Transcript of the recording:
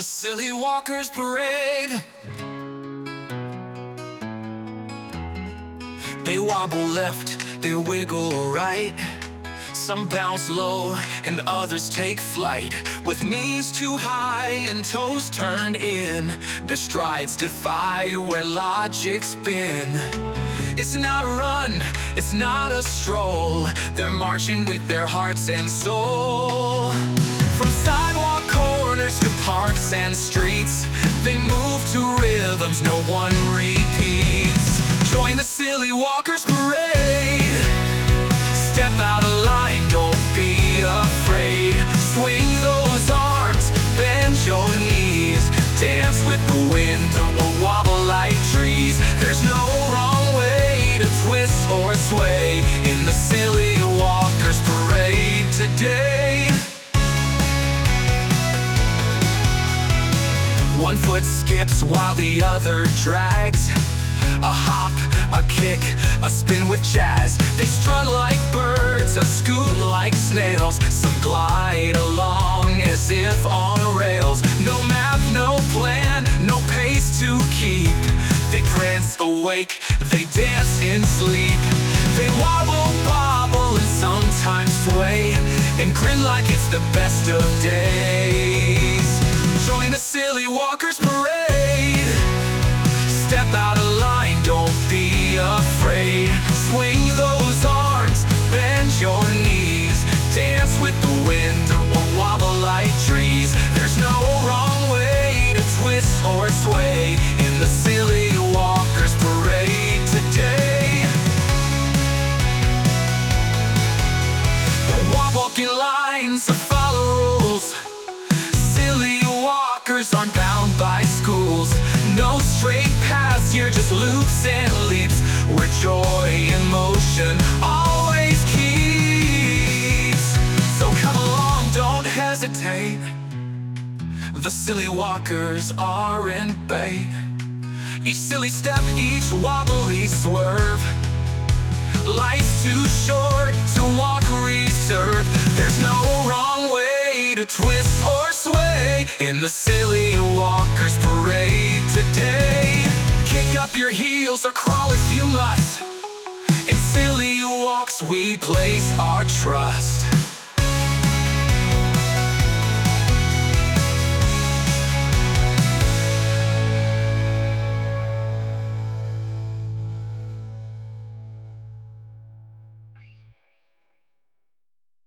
Silly Walkers Parade. They wobble left, they wiggle right. Some bounce low and others take flight. With knees too high and toes turned in, their strides defy where logic's been. It's not a run, it's not a stroll. They're marching with their hearts and soul. From sidewalk corners to parks and streets, they move to rhythms no one repeats. Join the Silly Walkers Parade. Step out of line, don't be afraid. Swing those arms, bend your knees. Dance with the wind, don't wobble like trees. There's no wrong way to twist or sway in the Silly Walkers Parade today. One foot skips while the other drags. A hop, a kick, a spin with jazz. They strut like birds, a scoot like snails. Some glide along as if on rails. No map, no plan, no pace to keep. They prance awake, they dance in sleep. They wobble, bobble, and sometimes sway, and grin like it's the best of days. Join the Silly Walkers Parade. Step out of line, don't be afraid. Swing those arms, bend your knees. Dance with the wind or wobble like trees. There's no wrong way to twist or sway in the Silly Walkers Parade today. Walking lines, follow rules. Silly walkers aren't bound by schools. No straight paths, you're just loops and leaps, where joy and motion always keeps. So come along, don't hesitate. The Silly Walkers are in bay. Each silly step, each wobble, each swerve. Life's too short to walk reserved. There's no wrong way to twist or sway in the Silly Walkers Parade today. Kick up your heels or crawl if you must. In silly walks we place our trust.